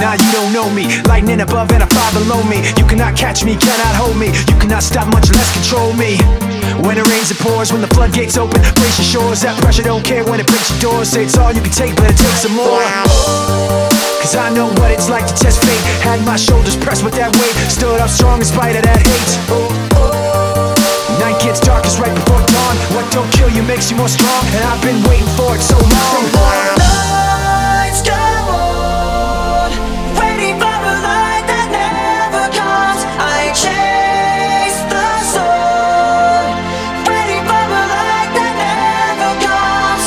Now you don't know me. Lightning above and a fire below me. You cannot catch me, cannot hold me. You cannot stop, much less control me. When it rains, it pours. When the floodgates open, brace your shores. That pressure don't care when it breaks your doors. Say it's all you can take, but it takes some more. Cause I know what it's like to test fate. Had my shoulders pressed with that weight. Stood up strong in spite of that hate. Night gets darkest right before dawn. What don't kill you makes you more strong. And I've been waiting for it so long. Lights go on, waiting for a light that never comes. I chase the sun, waiting for a light that never comes.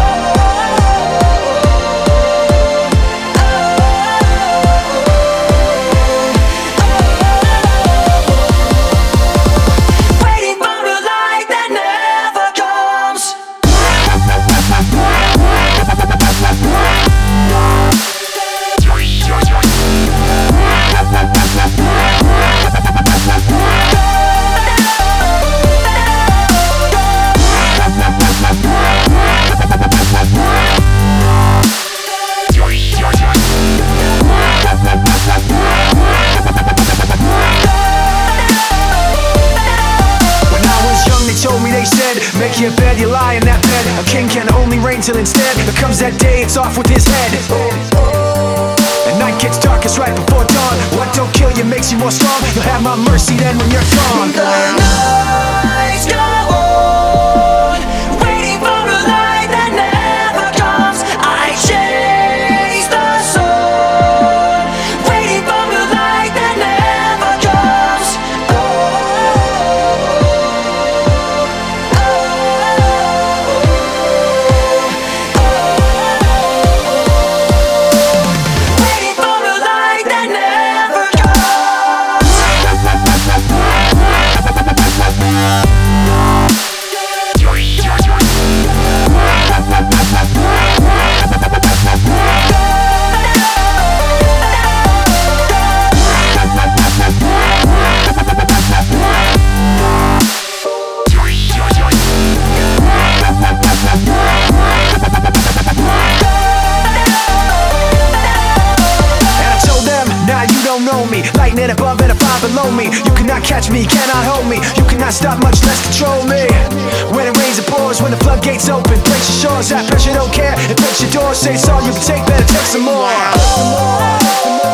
Waiting for a light that never comes. Told me, they said, make your bed, you lie in that bed. A king can only reign till instead there comes that day, it's off with his head. And night gets darkest right before dawn. What don't kill you makes you more strong. You'll have my mercy then when you're gone. The lights go on, waiting for a light that never comes. I chase the sun, waiting for a light that never comes. Waiting for a light that never comes. Know me, lightning above and a fire below me. You cannot catch me, cannot hold me. You cannot stop, much less control me. When it rains, it pours. When the floodgates open, breaks your shores. That pressure don't care, it breaks your doors. Say it's all you can take, better take some more.